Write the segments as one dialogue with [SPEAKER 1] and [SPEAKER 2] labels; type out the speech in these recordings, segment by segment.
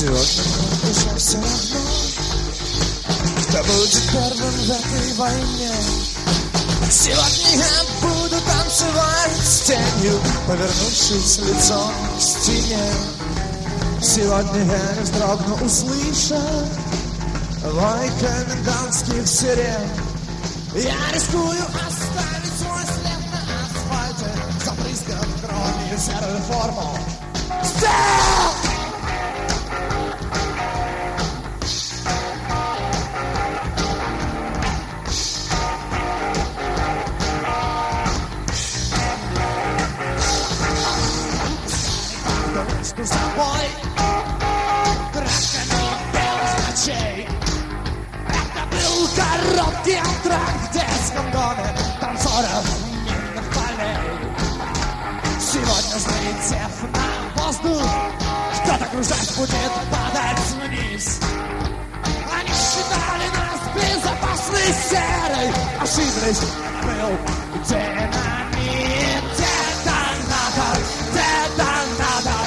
[SPEAKER 1] Сегодня мне уже все равно, кто будет первым в этой войне. Сегодня я буду танцевать с тенью, повернувшись лицом к стене. Сегодня я не вздрогну, услышав вой комендантских сирен. Я рискую оставить свой след на асфальте, забрызгав кровью серую форму. С собой красными белых ночей. Это был короткий антракт в детском доме танцоров минных полей. Сегодня, взлетев на воздух, кто-то кружась будет падать вниз. Они считали нас безопасной серой, ошиблись, был динамит. Детонатор, детонатор.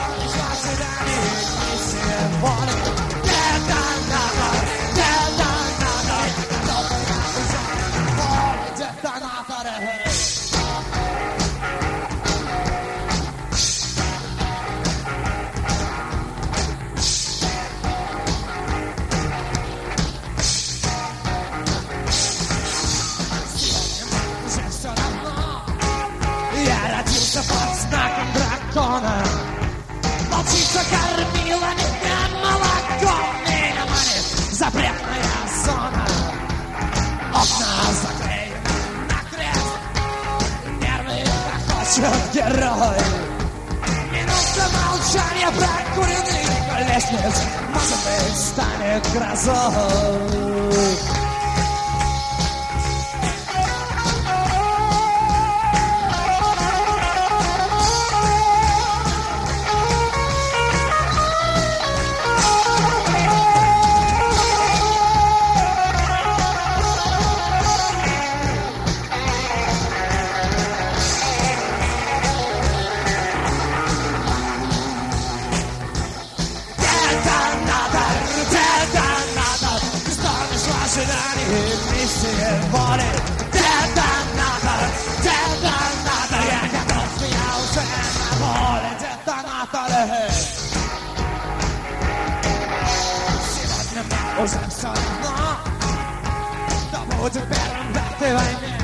[SPEAKER 1] Я родился под знаком дракона. Волчица кормила меня молоком. Меня манит запретная зона. Окна заклеены накрест. Нервы хохочет герой. Минута молчания прокуренных лестниц, может быть, станет грозой. Миссия воли. Детонатор, детонатор. Я готов, я уже на воле. Детонатор. Сегодня мне уже все равно, кто будет первым в этой войне.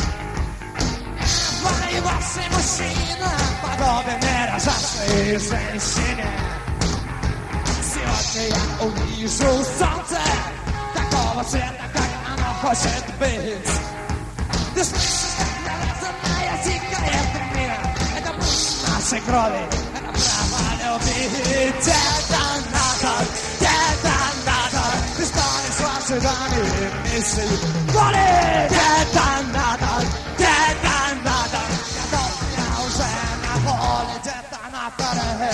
[SPEAKER 1] Воевавший мужчина подобен рожавшей женщине. Сегодня я увижу солнце такого цвета, как оно хочет быть. Ты слышишь, как навязанная тикает мир. Это пульс нашей крови, это право любить. Детонатор, детонатор. Ты станешь в ожидании миссии воли. Детонатор, детонатор. Готов я уже на воле. Детонатор.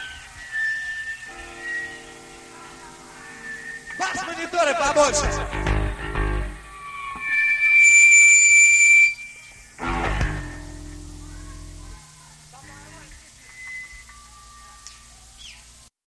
[SPEAKER 1] Мониторы побольше.